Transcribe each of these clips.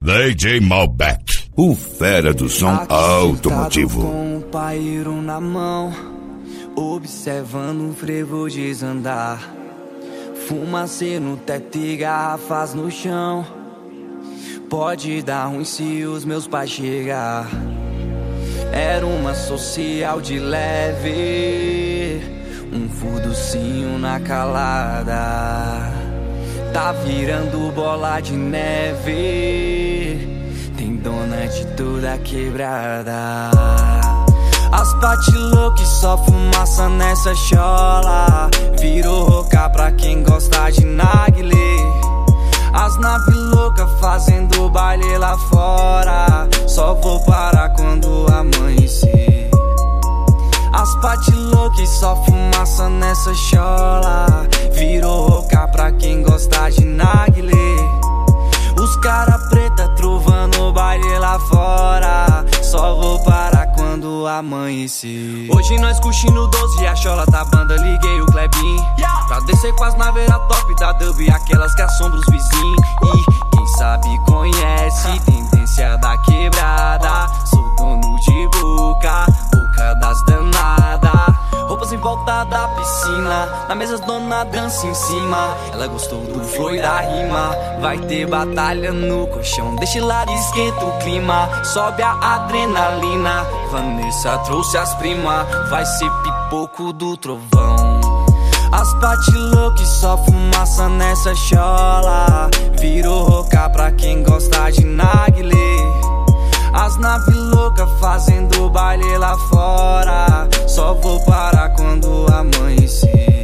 DJ Malbec, o fera do som automotivo. Com um paeiro na mão, observando o frevo desandar. Fumacê no teto e garrafas no chão. Pode dar ruim se os meus pais chegar. Era uma social de leve, um fuducinho na calada. Tá virando bola de neve, tem dona de toda quebrada. As pati loucas só fumaça nessa chola. Virou roca pra quem gosta de narguilé. As nave louca fazendo baile lá fora. Só vou parar quando amanhecer. As pati loucas só fumaça nessa chola. Virou roca pra quem gosta de narguilé. Os cara preta trovando baile lá fora. Só vou parar quando amanhecer. Hoje nós curtindo 12 e a chola tá banda. Liguei o Klebin pra descer com as naveiras top da dub, aquelas que assombram os vizinhos. E quem sabe conhece tendência da quebrada. Sou dono de boca, boca das danadas. Roupas em volta da piscina, na mesa dona dança em cima. Ela gostou do flow e da rima. Vai ter batalha no colchão, deixa lá e esquenta o clima. Sobe a adrenalina, Vanessa trouxe as primas. Vai ser pipoco do trovão. As pati loucas só fumaça nessa chola. Virou roca pra quem gosta de narguilé. As nave louca fazendo baile lá fora. Só vou parar quando amanhecer.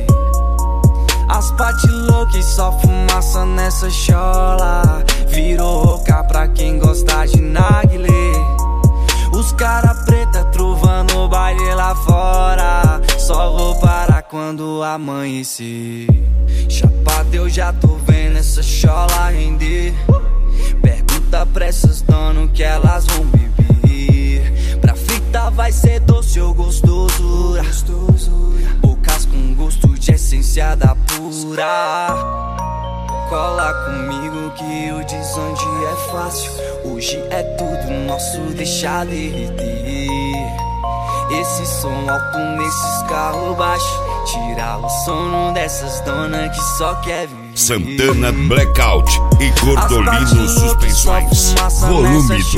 As pati loucas só fumaça nessa chola. Virou roca pra quem gosta de narguilé. Os cara preta trovando baile lá fora. Só vou parar quando amanhecer. Chapado eu já tô vendo essa chola render. Pergunta pra essas donas que elas vão beber. Pra fritar vai ser doce ou gostosura. Bocas com gosto de essência da pura. Cola comigo que o desonde é fácil. Hoje é tudo nosso, deixa derreter. Esse som alto nesses carros baixos tira o sono dessas donas que só quer viver. Santana Blackout e Gordolino Suspensões, volume 2.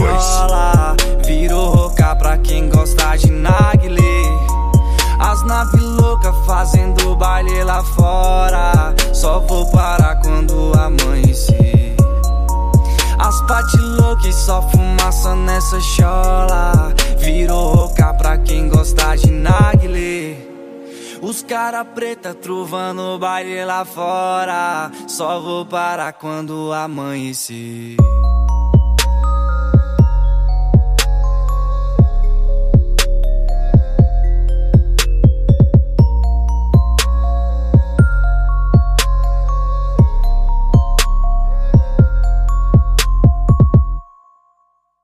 Virou roca pra quem gosta de narguilé. As nave louca fazendo baile lá fora. Só vou parar quando amanhecer. As pati loucas só fumaça nessa chola. Virou roca pra quem gosta de narguilé. Os cara preta trovando baile lá fora. Só vou parar quando amanhecer.